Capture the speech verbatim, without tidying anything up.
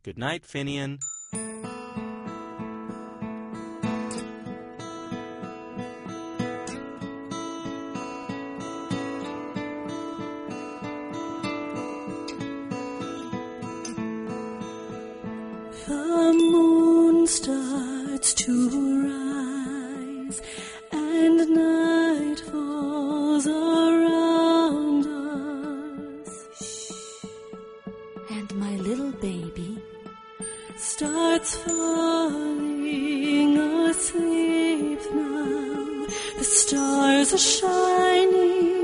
Good night, Finian. The moon starts to rise, and night falls around us. And my little baby starts falling asleep now. The stars are shining